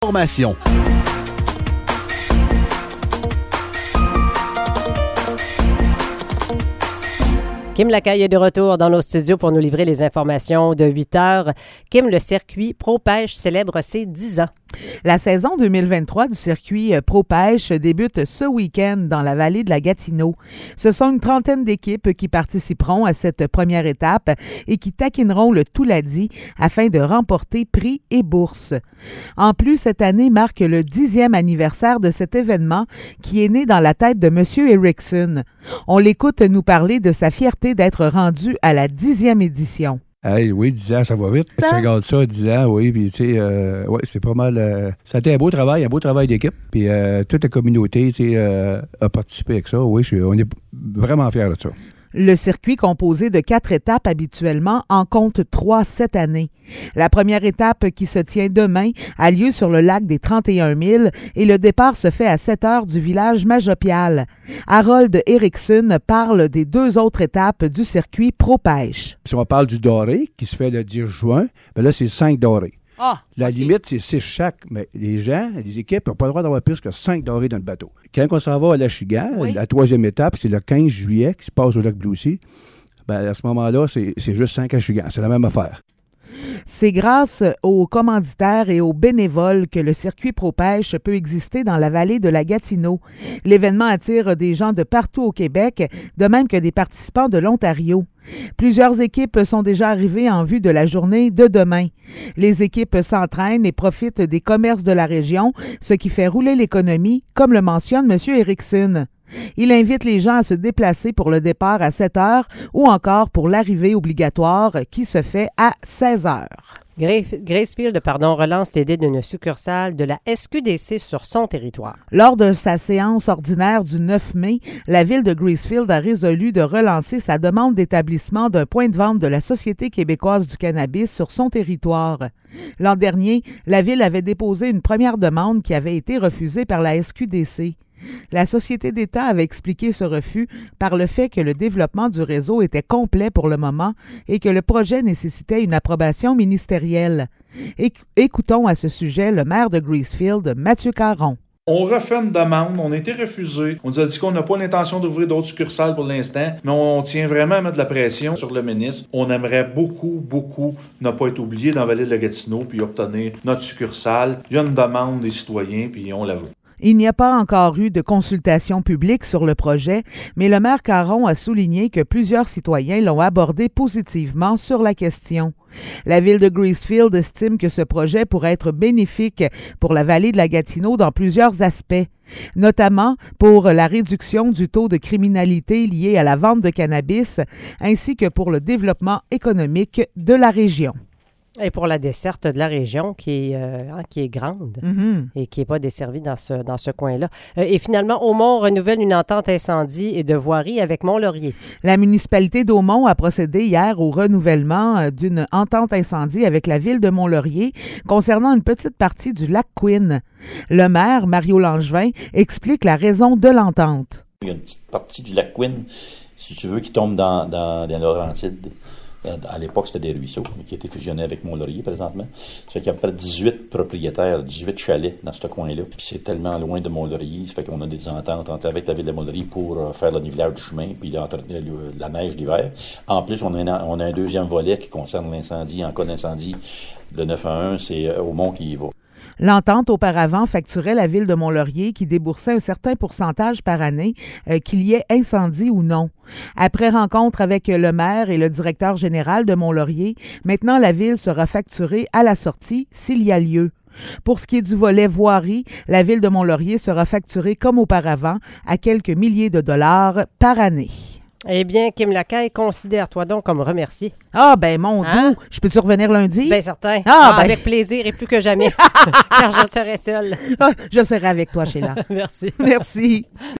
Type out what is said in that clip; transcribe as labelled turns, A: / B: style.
A: Formation.
B: Kim Lacaille est de retour dans nos studios pour nous livrer les informations de 8 heures. Kim, le circuit Pro-Pêche célèbre ses 10 ans.
C: La saison 2023 du circuit Pro-Pêche débute ce week-end dans la vallée de la Gatineau. Ce sont une trentaine d'équipes qui participeront à cette première étape et qui taquineront le Touladi afin de remporter prix et bourses. En plus, cette année marque le 10e anniversaire de cet événement qui est né dans la tête de M. Erickson. On l'écoute nous parler de sa fierté d'être rendu à la 10e édition.
D: Hey, oui, 10 ans, ça va vite. Tu regardes ça, 10 ans, oui, puis tu sais, ouais, c'est pas mal. Ça a été un beau travail d'équipe, puis toute la communauté, tu sais, a participé avec ça. Oui, on est vraiment fiers de ça.
C: Le circuit, composé de 4 étapes habituellement, en compte 3 cette année. La première étape, qui se tient demain, a lieu sur le lac des 31 000 et le départ se fait à 7 heures du village Majopial. Harold Erickson parle des 2 autres étapes du circuit Pro-Pêche.
D: Si on parle du doré, qui se fait le 10 juin, bien là, c'est 5 dorés. La limite, c'est 6 chaque, mais les gens, les équipes n'ont pas le droit d'avoir plus que 5 dorés dans le bateau. Quand on s'en va à l'Achigan, la 3e étape, c'est le 15 juillet qui se passe au lac Blue Sea. Ben, à ce moment-là, c'est juste 5 Achigans. C'est la même affaire.
C: C'est grâce aux commanditaires et aux bénévoles que le circuit Pro-Pêche peut exister dans la vallée de la Gatineau. L'événement attire des gens de partout au Québec, de même que des participants de l'Ontario. Plusieurs équipes sont déjà arrivées en vue de la journée de demain. Les équipes s'entraînent et profitent des commerces de la région, ce qui fait rouler l'économie, comme le mentionne M. Erickson. Il invite les gens à se déplacer pour le départ à 7 heures ou encore pour l'arrivée obligatoire qui se fait à 16 heures.
B: Gracefield relance l'idée d'une succursale de la SQDC sur son territoire.
C: Lors de sa séance ordinaire du 9 mai, la ville de Gracefield a résolu de relancer sa demande d'établissement d'un point de vente de la Société québécoise du cannabis sur son territoire. L'an dernier, la ville avait déposé une première demande qui avait été refusée par la SQDC. La Société d'État avait expliqué ce refus par le fait que le développement du réseau était complet pour le moment et que le projet nécessitait une approbation ministérielle. Écoutons à ce sujet le maire de Gracefield, Mathieu Caron.
E: On refait une demande, on a été refusé. On nous a dit qu'on n'a pas l'intention d'ouvrir d'autres succursales pour l'instant, mais on tient vraiment à mettre de la pression sur le ministre. On aimerait beaucoup ne pas être oublié dans la vallée de la Gatineau puis obtenir notre succursale. Il y a une demande des citoyens puis on la veut.
C: Il n'y a pas encore eu de consultation publique sur le projet, mais le maire Caron a souligné que plusieurs citoyens l'ont abordé positivement sur la question. La ville de Gracefield estime que ce projet pourrait être bénéfique pour la vallée de la Gatineau dans plusieurs aspects, notamment pour la réduction du taux de criminalité lié à la vente de cannabis, ainsi que pour le développement économique de la région.
B: Et pour la desserte de la région qui est grande et qui n'est pas desservie dans ce coin-là. Et finalement, Aumont renouvelle une entente incendie et de voirie avec Mont-Laurier.
C: La municipalité d'Aumont a procédé hier au renouvellement d'une entente incendie avec la ville de Mont-Laurier concernant une petite partie du lac Quinn. Le maire, Mario Langevin, explique la raison de l'entente.
F: Il y a une petite partie du lac Quinn, si tu veux, qui tombe dans les Laurentides. À l'époque, c'était des ruisseaux qui étaient fusionnés avec Mont-Laurier présentement. Ça fait qu'il y a à peu près 18 propriétaires, 18 chalets dans ce coin-là. Puis c'est tellement loin de Mont-Laurier, ça fait qu'on a des ententes avec la ville de Mont-Laurier pour faire le nivellage du chemin puis la neige l'hiver. En plus, on a un deuxième volet qui concerne l'incendie. En cas d'incendie, de 911, c'est Aumont qui y va.
C: L'entente auparavant facturait la ville de Mont-Laurier qui déboursait un certain pourcentage par année, qu'il y ait incendie ou non. Après rencontre avec le maire et le directeur général de Mont-Laurier, maintenant la ville sera facturée à la sortie s'il y a lieu. Pour ce qui est du volet voirie, la ville de Mont-Laurier sera facturée comme auparavant à quelques milliers de dollars par année.
B: Eh bien, Kim Lacaille, considère-toi donc comme remercié.
C: Ah, ben mon doux, je peux-tu revenir lundi?
B: Bien, certain.
C: Ben...
B: Avec plaisir et plus que jamais, car je serai seule.
C: Je serai avec toi, Sheila.
B: Merci.
C: Merci.